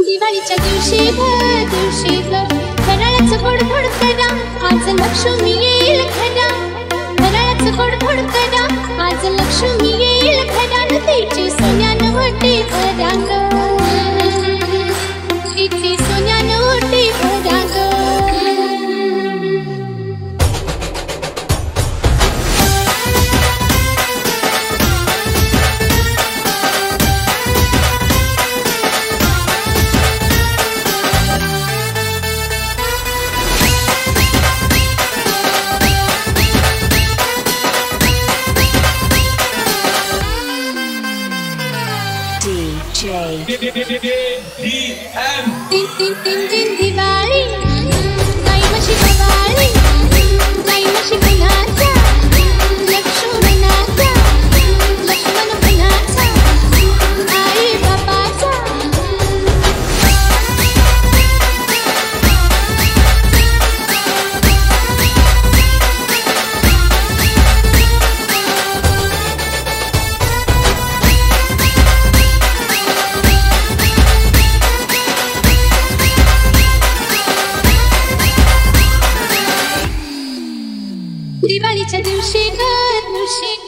दिवाळीच्या दिवशी ग फराळाचं गोड धोड करा, आज लक्ष्मी येईल घरा. फराळाचं गोड धोड करा, आज लक्ष्मी येईल घरा. तिची सोन्यानं ओटी भरा ग, तिची सोन्यानं ओटी भरा ग. दिन दिवाळी गाई म्हशी दिवाळी, गाई म्हशी बनाचा लक्ष्मणाचा, लक्ष्मण बनाचा आई बाबाचा. दिवाळीच्या दिवशी ग